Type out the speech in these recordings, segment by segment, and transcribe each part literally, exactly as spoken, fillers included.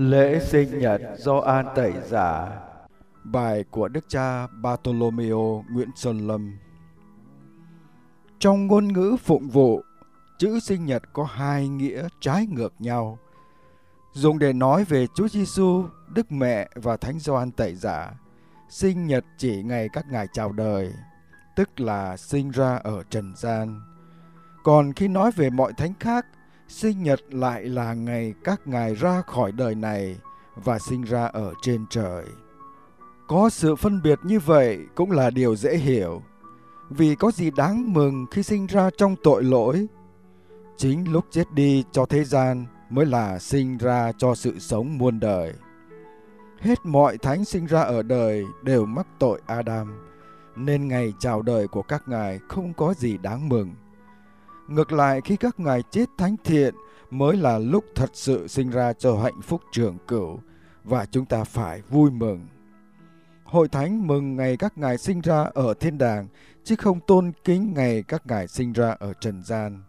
Lễ sinh nhật Gioan Tẩy Giả. Bài của Đức cha Bartolomeo Nguyễn Xuân Lâm. Trong ngôn ngữ phụng vụ, chữ sinh nhật có hai nghĩa trái ngược nhau, dùng để nói về Chúa Giêsu, Đức Mẹ và Thánh Gioan Tẩy Giả. Sinh nhật chỉ ngày các ngài chào đời, tức là sinh ra ở trần gian. Còn khi nói về mọi thánh khác, sinh nhật lại là ngày các ngài ra khỏi đời này và sinh ra ở trên trời. Có sự phân biệt như vậy cũng là điều dễ hiểu, vì có gì đáng mừng khi sinh ra trong tội lỗi. Chính lúc chết đi cho thế gian mới là sinh ra cho sự sống muôn đời. Hết mọi thánh sinh ra ở đời đều mắc tội Adam, nên ngày chào đời của các ngài không có gì đáng mừng. Ngược lại, khi các ngài chết thánh thiện mới là lúc thật sự sinh ra cho hạnh phúc trường cửu, và chúng ta phải vui mừng. Hội thánh mừng ngày các ngài sinh ra ở thiên đàng, chứ không tôn kính ngày các ngài sinh ra ở trần gian.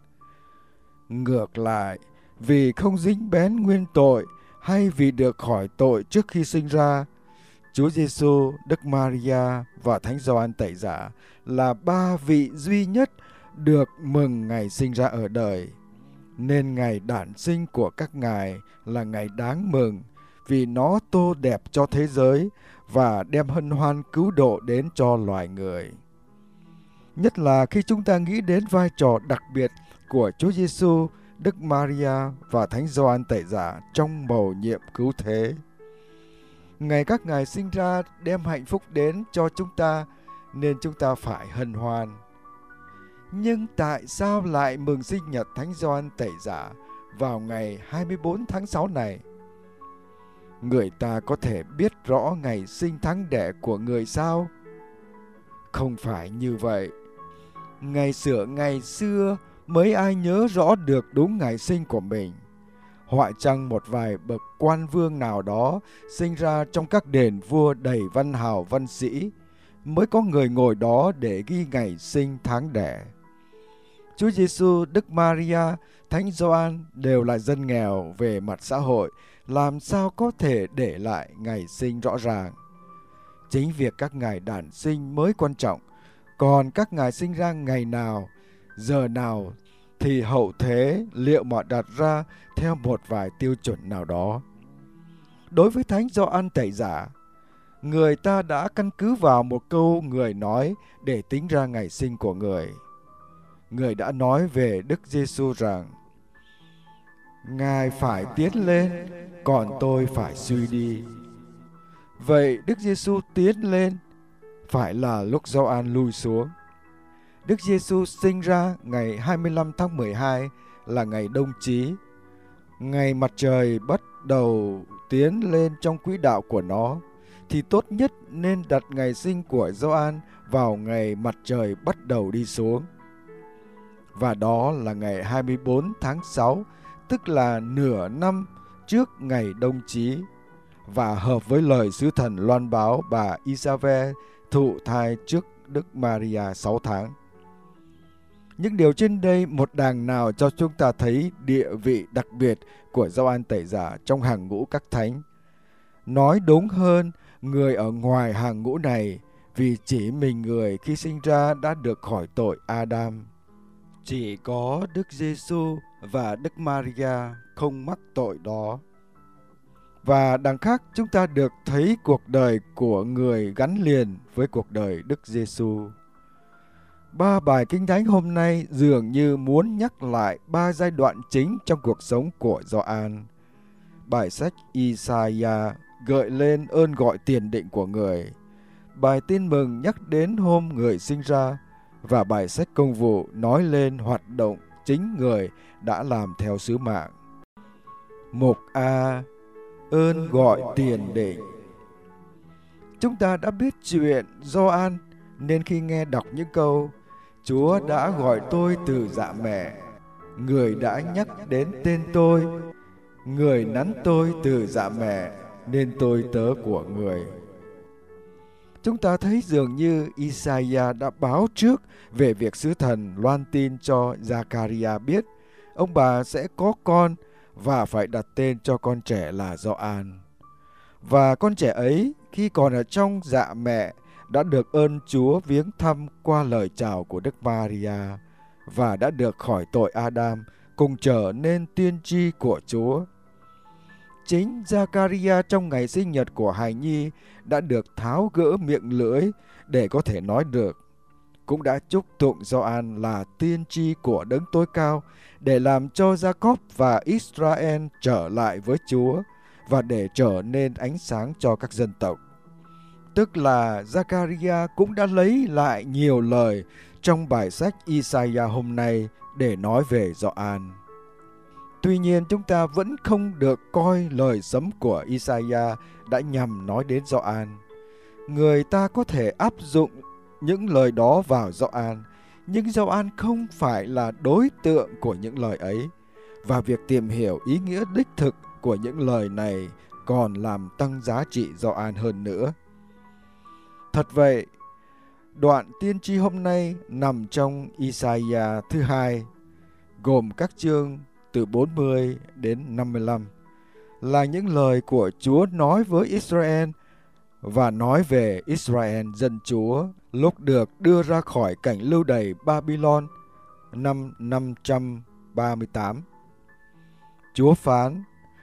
Ngược lại, vì không dính bén nguyên tội hay vì được khỏi tội trước khi sinh ra, Chúa Giêsu, Đức Maria và Thánh Gioan Tẩy Giả là ba vị duy nhất được mừng ngày sinh ra ở đời. Nên ngày đản sinh của các ngài là ngày đáng mừng, vì nó tô đẹp cho thế giới và đem hân hoan cứu độ đến cho loài người. Nhất là khi chúng ta nghĩ đến vai trò đặc biệt của Chúa Giêsu, Đức Maria và Thánh Gioan Tẩy Giả trong mầu nhiệm cứu thế. Ngày các ngài sinh ra đem hạnh phúc đến cho chúng ta, nên chúng ta phải hân hoan. Nhưng tại sao lại mừng sinh nhật Thánh Gioan Tẩy Giả vào ngày hai mươi bốn tháng sáu này? Người ta có thể biết rõ ngày sinh tháng đẻ của người sao? Không phải như vậy. Ngày xưa ngày xưa mấy ai nhớ rõ được đúng ngày sinh của mình. Hoại chăng một vài bậc quan vương nào đó sinh ra trong các đền vua đầy văn hào văn sĩ mới có người ngồi đó để ghi ngày sinh tháng đẻ. Chúa Giêsu, Đức Maria, Thánh Gioan đều là dân nghèo về mặt xã hội, làm sao có thể để lại ngày sinh rõ ràng. Chính việc các ngài đản sinh mới quan trọng, còn các ngài sinh ra ngày nào, giờ nào thì hậu thế liệu mà đặt ra theo một vài tiêu chuẩn nào đó. Đối với Thánh Gioan Tẩy Giả, người ta đã căn cứ vào một câu người nói để tính ra ngày sinh của người. Người đã nói về Đức Giêsu rằng: Ngài phải tiến lên, còn tôi phải suy đi. Vậy Đức Giêsu tiến lên phải là lúc Gioan lui xuống. Đức Giêsu sinh ra ngày hai mươi lăm tháng mười hai là ngày đông chí. Ngày mặt trời bắt đầu tiến lên trong quỹ đạo của nó, thì tốt nhất nên đặt ngày sinh của Gioan vào ngày mặt trời bắt đầu đi xuống. Và đó là ngày hai mươi bốn tháng sáu, tức là nửa năm trước ngày đông chí, và hợp với lời sứ thần loan báo bà Isabel thụ thai trước Đức Maria sáu tháng. Những điều trên đây một đàng nào cho chúng ta thấy địa vị đặc biệt của Gioan Tẩy Giả trong hàng ngũ các thánh. Nói đúng hơn, người ở ngoài hàng ngũ này, vì chỉ mình người khi sinh ra đã được khỏi tội Adam. Chỉ có Đức Giêsu và Đức Maria không mắc tội đó. Và đằng khác chúng ta được thấy cuộc đời của người gắn liền với cuộc đời Đức Giêsu. Ba bài kinh thánh hôm nay dường như muốn nhắc lại ba giai đoạn chính trong cuộc sống của Gioan. Bài sách Isaiah gợi lên ơn gọi tiền định của người. Bài tin mừng nhắc đến hôm người sinh ra, và bài sách công vụ nói lên hoạt động chính người đã làm theo sứ mạng. Mục A. Ơn gọi tiền định. Chúng ta đã biết chuyện Gioan, nên khi nghe đọc những câu Chúa đã gọi tôi từ dạ mẹ, Người đã nhắc đến tên tôi, Người nắn tôi từ dạ mẹ, nên tôi tớ của Người. Chúng ta thấy dường như Isaiah đã báo trước về việc sứ thần loan tin cho Zachariah biết ông bà sẽ có con và phải đặt tên cho con trẻ là Gioan. Và con trẻ ấy khi còn ở trong dạ mẹ đã được ơn Chúa viếng thăm qua lời chào của Đức Maria và đã được khỏi tội Adam, cùng trở nên tiên tri của Chúa. Chính Giacaria trong ngày sinh nhật của hài nhi đã được tháo gỡ miệng lưỡi để có thể nói được, cũng đã chúc tụng Gioan là tiên tri của Đấng Tối Cao để làm cho Jacob và Israel trở lại với Chúa và để trở nên ánh sáng cho các dân tộc. Tức là Giacaria cũng đã lấy lại nhiều lời trong bài sách Isaiah hôm nay để nói về Gioan. Tuy nhiên chúng ta vẫn không được coi lời sấm của Isaiah đã nhằm nói đến Gioan. Người ta có thể áp dụng những lời đó vào Gioan, nhưng Gioan không phải là đối tượng của những lời ấy, và việc tìm hiểu ý nghĩa đích thực của những lời này còn làm tăng giá trị Gioan hơn nữa. Thật vậy, đoạn tiên tri hôm nay nằm trong Isaiah thứ hai, gồm các chương từ bốn mươi đến năm mươi lăm, là những lời của Chúa nói với Israel và nói về Israel dân Chúa lúc được đưa ra khỏi cảnh lưu đày Babylon năm năm trăm ba mươi tám. Chúa phán: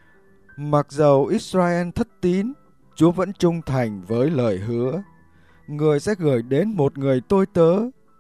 mặc dầu Israel thất tín, Chúa vẫn trung thành với lời hứa. Người sẽ gửi đến một người tôi tớ.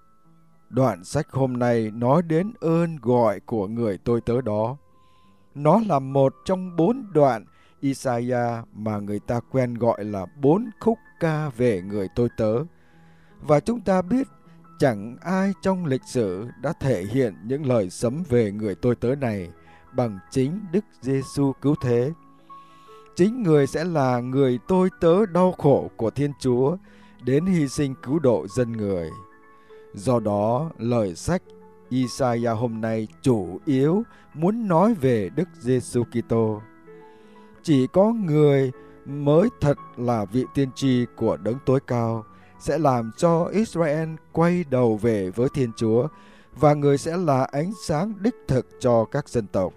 Đoạn sách hôm nay nói đến ơn gọi của người tôi tớ đó. Nó là một trong bốn đoạn Isaiah mà người ta quen gọi là bốn khúc ca về người tôi tớ. Và chúng ta biết chẳng ai trong lịch sử đã thể hiện những lời sấm về người tôi tớ này bằng chính Đức Giêsu cứu thế. Chính người sẽ là người tôi tớ đau khổ của Thiên Chúa đến hy sinh cứu độ dân người. Do đó, lời sách Isaiah hôm nay chủ yếu muốn nói về Đức Giêsu Kitô. Chỉ có người mới thật là vị tiên tri của Đấng Tối Cao sẽ làm cho Israel quay đầu về với Thiên Chúa, và người sẽ là ánh sáng đích thực cho các dân tộc.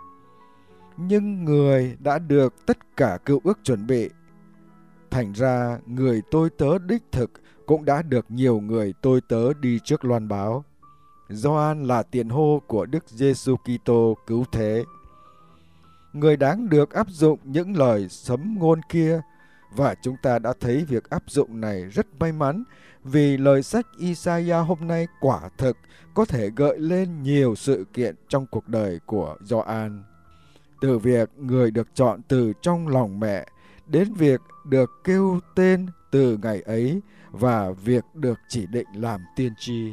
Nhưng người đã được tất cả cựu ước chuẩn bị. Thành ra người tôi tớ đích thực cũng đã được nhiều người tôi tớ đi trước loan báo. Gioan là tiền hô của Đức Giêsu Kitô cứu thế. Người đáng được áp dụng những lời sấm ngôn kia, và chúng ta đã thấy việc áp dụng này rất may mắn vì lời sách Isaiah hôm nay quả thực có thể gợi lên nhiều sự kiện trong cuộc đời của Gioan. Từ việc người được chọn từ trong lòng mẹ đến việc được kêu tên từ ngày ấy và việc được chỉ định làm tiên tri.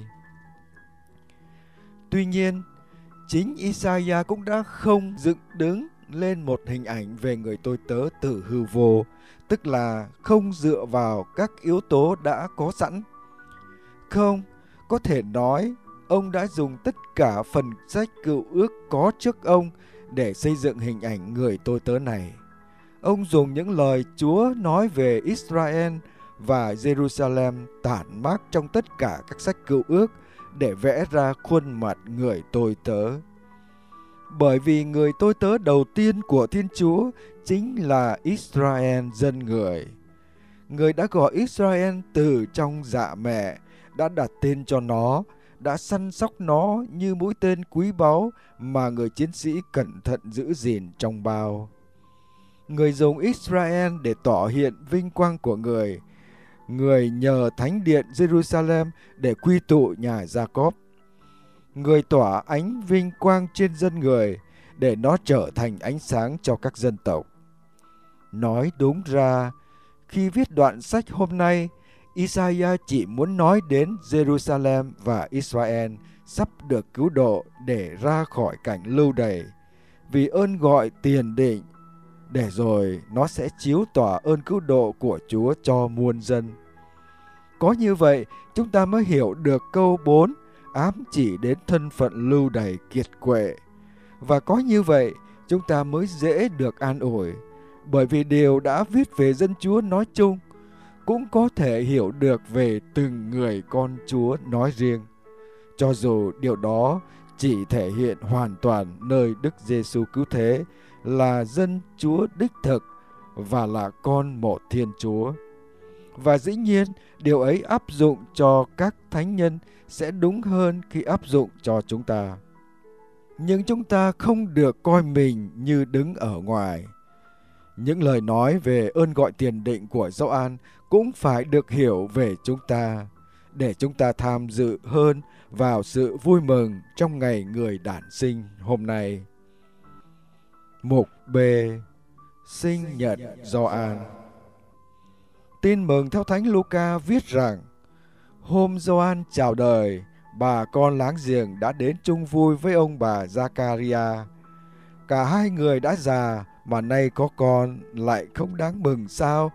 Tuy nhiên, chính Isaiah cũng đã không dựng đứng lên một hình ảnh về người tôi tớ từ hư vô, tức là không dựa vào các yếu tố đã có sẵn. Không, có thể nói ông đã dùng tất cả phần sách cựu ước có trước ông để xây dựng hình ảnh người tôi tớ này. Ông dùng những lời Chúa nói về Israel và Jerusalem tản mác trong tất cả các sách cựu ước để vẽ ra khuôn mặt người tôi tớ. Bởi vì người tôi tớ đầu tiên của Thiên Chúa chính là Israel dân người. Người đã gọi Israel từ trong dạ mẹ, đã đặt tên cho nó, đã săn sóc nó như mũi tên quý báu mà người chiến sĩ cẩn thận giữ gìn trong bao. Người dùng Israel để tỏ hiện vinh quang của người. Người nhờ thánh điện Jerusalem để quy tụ nhà Jacob. Người tỏa ánh vinh quang trên dân người để nó trở thành ánh sáng cho các dân tộc. Nói đúng ra, khi viết đoạn sách hôm nay, Isaiah chỉ muốn nói đến Jerusalem và Israel sắp được cứu độ để ra khỏi cảnh lưu đày, vì ơn gọi tiền định, để rồi nó sẽ chiếu tỏa ơn cứu độ của Chúa cho muôn dân. Có như vậy, chúng ta mới hiểu được câu bốn ám chỉ đến thân phận lưu đày kiệt quệ. Và có như vậy, chúng ta mới dễ được an ủi, bởi vì điều đã viết về dân Chúa nói chung cũng có thể hiểu được về từng người con Chúa nói riêng, cho dù điều đó chỉ thể hiện hoàn toàn nơi Đức Giêsu cứu thế là dân Chúa đích thực và là con một Thiên Chúa. Và dĩ nhiên, điều ấy áp dụng cho các thánh nhân sẽ đúng hơn khi áp dụng cho chúng ta. Nhưng chúng ta không được coi mình như đứng ở ngoài. Những lời nói về ơn gọi tiền định của Gioan cũng phải được hiểu về chúng ta, để chúng ta tham dự hơn vào sự vui mừng trong ngày người đản sinh hôm nay. Mục B. Sinh nhật Gioan. Tin mừng theo Thánh Luca viết rằng, hôm Gioan chào đời, bà con láng giềng đã đến chung vui với ông bà Zaccaria. Cả hai người đã già mà nay có con, lại không đáng mừng sao?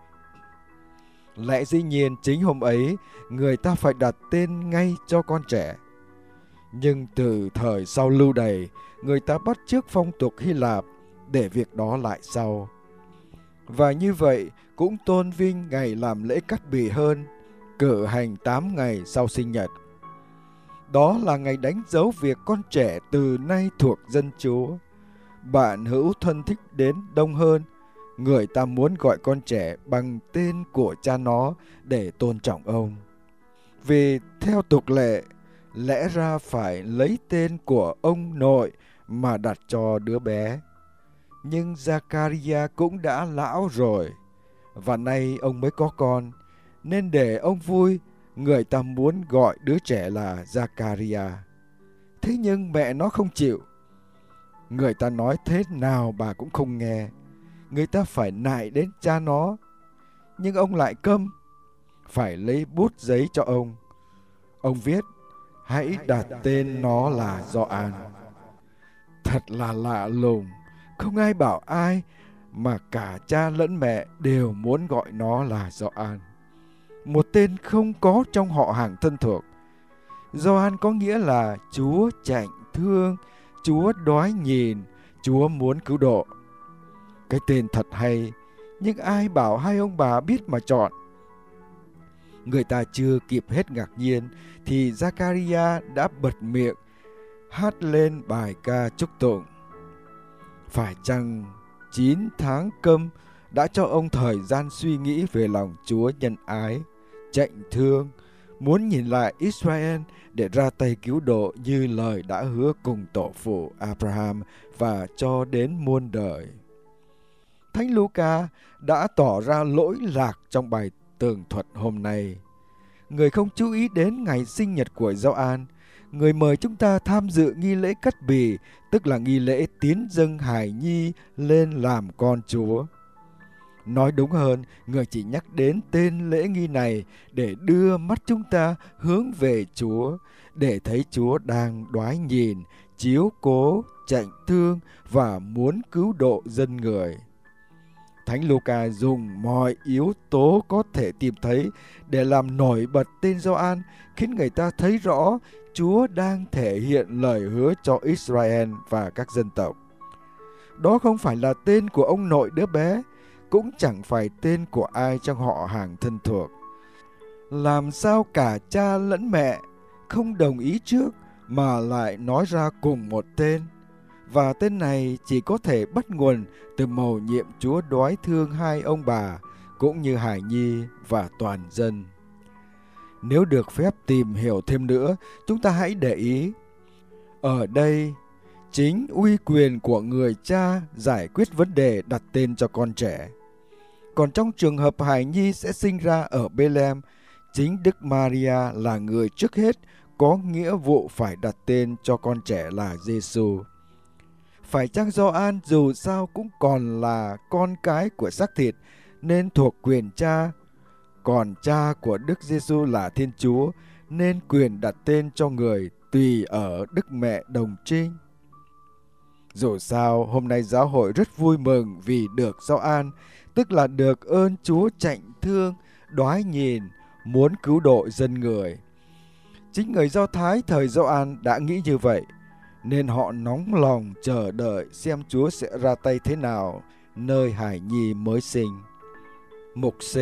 Lẽ dĩ nhiên chính hôm ấy người ta phải đặt tên ngay cho con trẻ. Nhưng từ thời sau Lưu Đày, người ta bắt chước phong tục Hy Lạp để việc đó lại sau. Và như vậy cũng tôn vinh ngày làm lễ cắt bì hơn, cử hành tám ngày sau sinh nhật. Đó là ngày đánh dấu việc con trẻ từ nay thuộc dân Chúa. Bạn hữu thân thích đến đông hơn, người ta muốn gọi con trẻ bằng tên của cha nó để tôn trọng ông. Vì theo tục lệ, lẽ ra phải lấy tên của ông nội mà đặt cho đứa bé. Nhưng Zaccaria cũng đã lão rồi, và nay ông mới có con, nên để ông vui, người ta muốn gọi đứa trẻ là Zaccaria. Thế nhưng mẹ nó không chịu. Người ta nói thế nào bà cũng không nghe. Người ta phải nại đến cha nó. Nhưng ông lại câm. Phải lấy bút giấy cho ông. Ông viết, hãy đặt tên nó là Gioan. Thật là lạ lùng. Không ai bảo ai, mà cả cha lẫn mẹ đều muốn gọi nó là Gioan. Một tên không có trong họ hàng thân thuộc. Gioan có nghĩa là Chúa chạnh thương, Chúa đói nhìn, Chúa muốn cứu độ. Cái tên thật hay, nhưng ai bảo hai ông bà biết mà chọn. Người ta chưa kịp hết ngạc nhiên thì Zaccaria đã bật miệng hát lên bài ca chúc tụng. Phải chăng chín tháng câm đã cho ông thời gian suy nghĩ về lòng Chúa nhân ái, chạnh thương, muốn nhìn lại Israel để ra tay cứu độ như lời đã hứa cùng tổ phụ Abraham và cho đến muôn đời. Thánh Luca đã tỏ ra lỗi lạc trong bài tường thuật hôm nay. Người không chú ý đến ngày sinh nhật của Gioan. Người mời chúng ta tham dự nghi lễ cắt bì, tức là nghi lễ tiến dâng hài nhi lên làm con Chúa. Nói đúng hơn, người chỉ nhắc đến tên lễ nghi này để đưa mắt chúng ta hướng về Chúa, để thấy Chúa đang đoái nhìn, chiếu cố, chạnh thương và muốn cứu độ dân người. Thánh Luca dùng mọi yếu tố có thể tìm thấy để làm nổi bật tên Gioan, khiến người ta thấy rõ Chúa đang thể hiện lời hứa cho Israel và các dân tộc. Đó không phải là tên của ông nội đứa bé, cũng chẳng phải tên của ai trong họ hàng thân thuộc. Làm sao cả cha lẫn mẹ không đồng ý trước mà lại nói ra cùng một tên? Và tên này chỉ có thể bắt nguồn từ mầu nhiệm Chúa đoái thương hai ông bà, cũng như hài nhi và toàn dân. Nếu được phép tìm hiểu thêm nữa, chúng ta hãy để ý. Ở đây, chính uy quyền của người cha giải quyết vấn đề đặt tên cho con trẻ. Còn trong trường hợp hài nhi sẽ sinh ra ở Bethlehem, chính Đức Maria là người trước hết có nghĩa vụ phải đặt tên cho con trẻ là Giêsu. Phải chăng Gioan dù sao cũng còn là con cái của xác thịt nên thuộc quyền cha, còn cha của Đức Giêsu là Thiên Chúa nên quyền đặt tên cho người tùy ở Đức Mẹ đồng trinh. Dù sao, hôm nay giáo hội rất vui mừng vì được Gioan, tức là được ơn Chúa chạnh thương, đoái nhìn, muốn cứu độ dân người. Chính người Do Thái thời Gioan đã nghĩ như vậy, nên họ nóng lòng chờ đợi xem Chúa sẽ ra tay thế nào nơi hài nhi mới sinh. Mục C.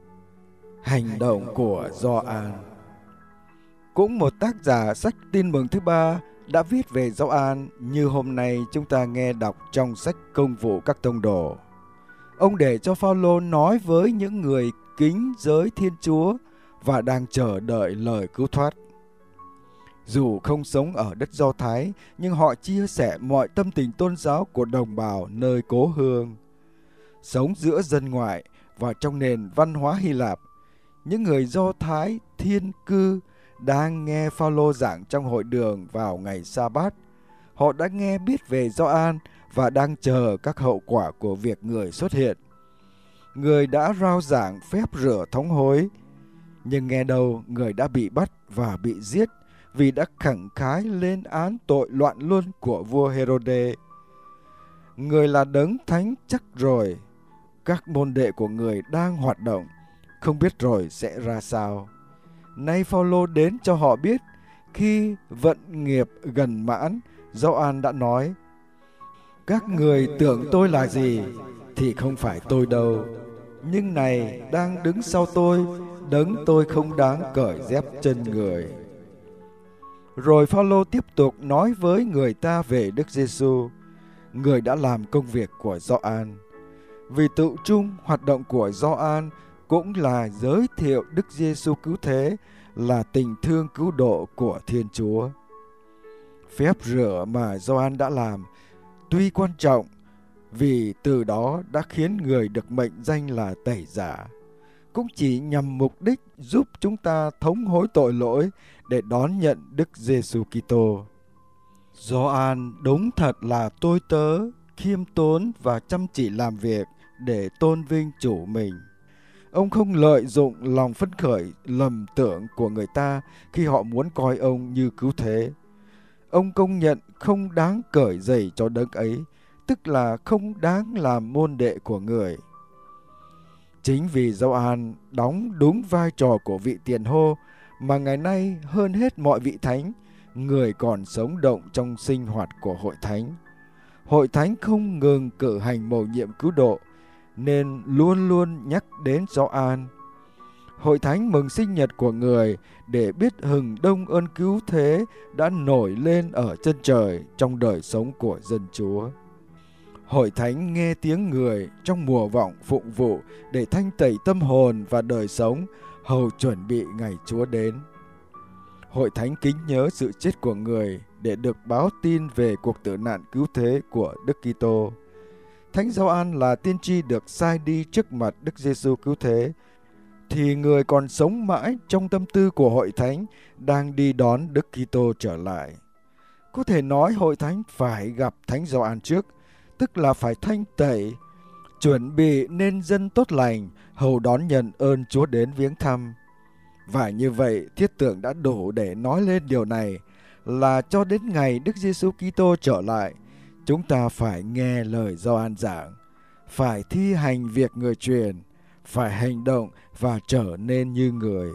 Hành động của Gioan. Cũng một tác giả sách Tin mừng thứ ba đã viết về Gioan như hôm nay chúng ta nghe đọc trong sách Công vụ các tông đồ. Ông để cho Phao-lô nói với những người kính giới Thiên Chúa và đang chờ đợi lời cứu thoát. Dù không sống ở đất Do Thái, nhưng họ chia sẻ mọi tâm tình tôn giáo của đồng bào nơi cố hương. Sống giữa dân ngoại và trong nền văn hóa Hy Lạp, những người Do Thái thiên cư đang nghe Phao-lô giảng trong hội đường vào ngày Sa-bát. Họ đã nghe biết về Gioan và đang chờ các hậu quả của việc người xuất hiện. Người đã rao giảng phép rửa thống hối, nhưng nghe đâu người đã bị bắt và bị giết vì đã khẳng khái lên án tội loạn luân của vua Hê-rô-đê. Người là đấng thánh chắc rồi, các môn đệ của người đang hoạt động, không biết rồi sẽ ra sao. Nay Phao-lô đến cho họ biết, khi vận nghiệp gần mãn, Gioan đã nói: các người tưởng tôi là gì thì không phải tôi đâu, nhưng này đang đứng sau tôi, đấng tôi không đáng cởi dép chân người. Rồi Phao-lô tiếp tục nói với người ta về Đức Giê-xu, người đã làm công việc của Gioan. Vì tự chung hoạt động của Gioan cũng là giới thiệu Đức Giê-xu cứu thế, là tình thương cứu độ của Thiên Chúa. Phép rửa mà Gioan đã làm tuy quan trọng, vì từ đó đã khiến người được mệnh danh là tẩy giả, cũng chỉ nhằm mục đích giúp chúng ta thống hối tội lỗi để đón nhận Đức Giê-xu Kitô. Gioan đúng thật là tôi tớ, khiêm tốn và chăm chỉ làm việc để tôn vinh chủ mình. Ông không lợi dụng lòng phấn khởi lầm tưởng của người ta khi họ muốn coi ông như cứu thế. Ông công nhận không đáng cởi giày cho đấng ấy, tức là không đáng làm môn đệ của người. Chính vì Gioan đóng đúng vai trò của vị tiền hô mà ngày nay hơn hết mọi vị thánh, người còn sống động trong sinh hoạt của hội thánh. Hội thánh không ngừng cử hành mầu nhiệm cứu độ, nên luôn luôn nhắc đến Gioan. Hội thánh mừng sinh nhật của người để biết hừng đông ơn cứu thế đã nổi lên ở chân trời trong đời sống của dân Chúa. Hội thánh nghe tiếng người trong mùa vọng phụng vụ để thanh tẩy tâm hồn và đời sống, hầu chuẩn bị ngày Chúa đến. Hội thánh kính nhớ sự chết của người để được báo tin về cuộc tử nạn cứu thế của Đức Kitô. Thánh Gioan là tiên tri được sai đi trước mặt Đức Giê-xu cứu thế, thì người còn sống mãi trong tâm tư của hội thánh đang đi đón Đức Kitô trở lại. Có thể nói hội thánh phải gặp Thánh Gioan trước, tức là phải thanh tẩy, chuẩn bị nên dân tốt lành, hầu đón nhận ơn Chúa đến viếng thăm. Và như vậy, thiết tưởng đã đủ để nói lên điều này, là cho đến ngày Đức Giê-xu Kitô trở lại, chúng ta phải nghe lời Gioan giảng, phải thi hành việc người truyền, phải hành động và trở nên như người.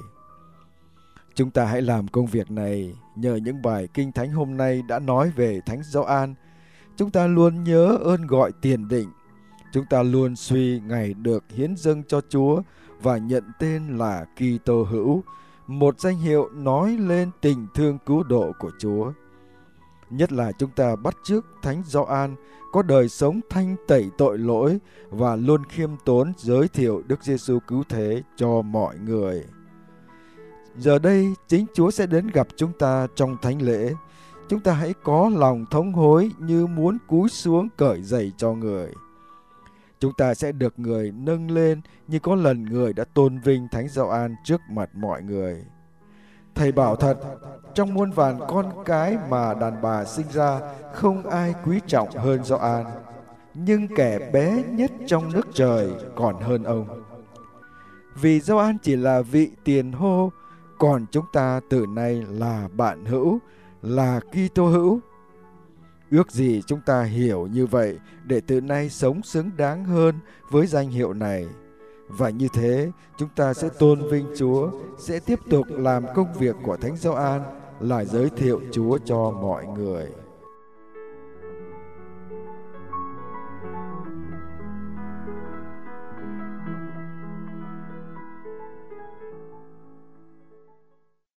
Chúng ta hãy làm công việc này nhờ những bài kinh thánh hôm nay đã nói về Thánh Gioan. Chúng ta luôn nhớ ơn gọi tiền định. Chúng ta luôn suy ngày được hiến dâng cho Chúa và nhận tên là Kitô hữu, một danh hiệu nói lên tình thương cứu độ của Chúa. Nhất là chúng ta bắt chước Thánh Gioan có đời sống thanh tẩy tội lỗi và luôn khiêm tốn giới thiệu Đức Giê-xu cứu thế cho mọi người. Giờ đây, chính Chúa sẽ đến gặp chúng ta trong thánh lễ. Chúng ta hãy có lòng thống hối như muốn cúi xuống cởi giày cho người. Chúng ta sẽ được người nâng lên như có lần người đã tôn vinh Thánh Gioan trước mặt mọi người. Thầy bảo thật, trong muôn vàn con cái mà đàn bà sinh ra, không ai quý trọng hơn Gioan, nhưng kẻ bé nhất trong nước trời còn hơn ông. Vì Gioan chỉ là vị tiền hô, còn chúng ta từ nay là bạn hữu, là Kitô hữu. Ước gì chúng ta hiểu như vậy để từ nay sống xứng đáng hơn với danh hiệu này. Và như thế, chúng ta sẽ tôn vinh Chúa, sẽ tiếp tục làm công việc của Thánh Gioan là giới thiệu Chúa cho mọi người.